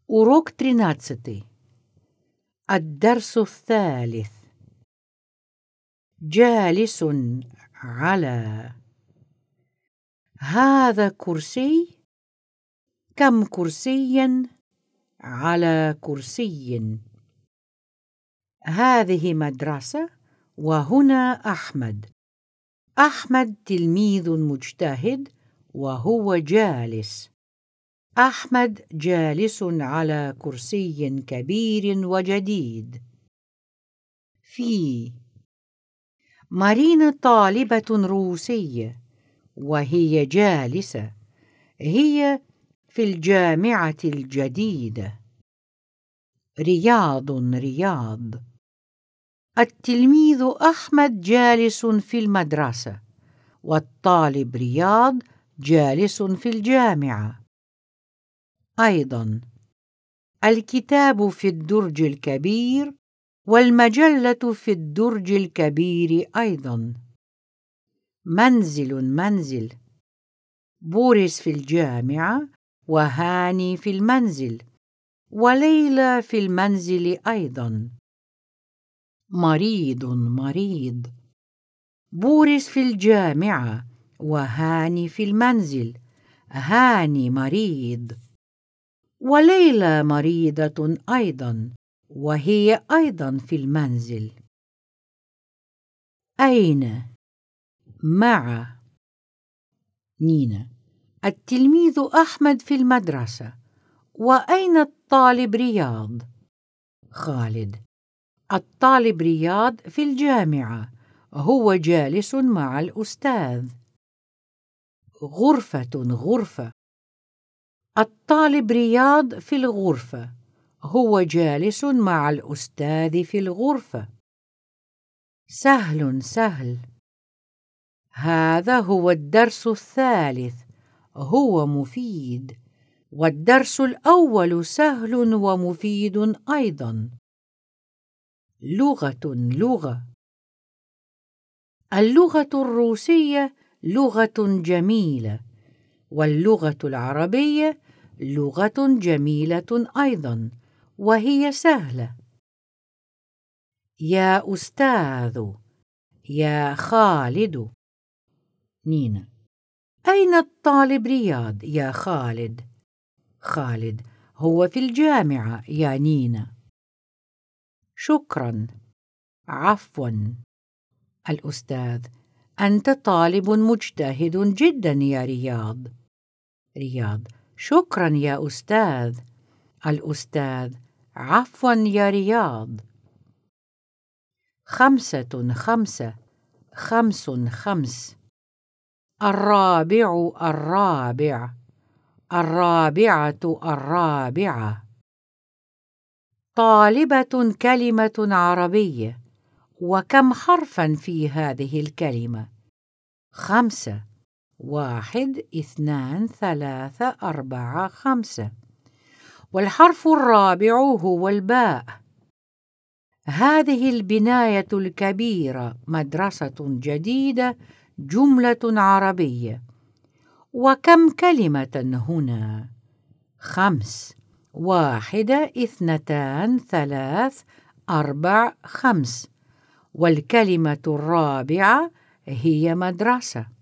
Урок 13. الدرس الثالث. جالس على. هذا كرسي. كم كرسيا على كرسي. هذه مدرسة وهنا أحمد. أحمد تلميذ مجتهد وهو جالس. أحمد جالس على كرسي كبير وجديد. في. مارينا طالبة روسية وهي جالسة. هي في الجامعة الجديدة. رياض. التلميذ أحمد جالس في المدرسة والطالب رياض جالس في الجامعة. أيضا الكتاب في الدرج الكبير والمجلة في الدرج الكبير أيضا. منزل. بوريس في الجامعة وهاني في المنزل وليلى في المنزل أيضا. مريض. بوريس في الجامعة وهاني في المنزل. هاني مريض. وليلى مريضة أيضا وهي أيضا في المنزل. أين؟ مع. نينا. التلميذ أحمد في المدرسة. وأين الطالب رياض؟ خالد. الطالب رياض في الجامعة هو جالس مع الأستاذ. غرفة. الطالب رياض في الغرفة هو جالس مع الأستاذ في الغرفة. سهل. هذا هو الدرس الثالث. هو مفيد. والدرس الأول سهل ومفيد أيضا. لغة. اللغة الروسية لغة جميلة واللغة العربية لغة جميلة أيضا وهي سهلة. يا أستاذ. يا خالد. نينا. أين الطالب رياض يا خالد؟ خالد. هو في الجامعة يا نينا. شكرا. عفوا. الأستاذ. أنت طالب مجتهد جدا يا رياض. شكرا يا أستاذ. الأستاذ. عفوا يا رياض. خمس. الرابع. الرابعة. طالبة كلمة عربية. وكم حرفا في هذه الكلمة؟ 5. 1 2 3 4 5. والحرف الرابع هو الباء. هذه البناية الكبيرة مدرسة جديدة جملة عربية. وكم كلمة هنا؟ 5. 1 2 3 4 5. والكلمة الرابعة هي مدرسة.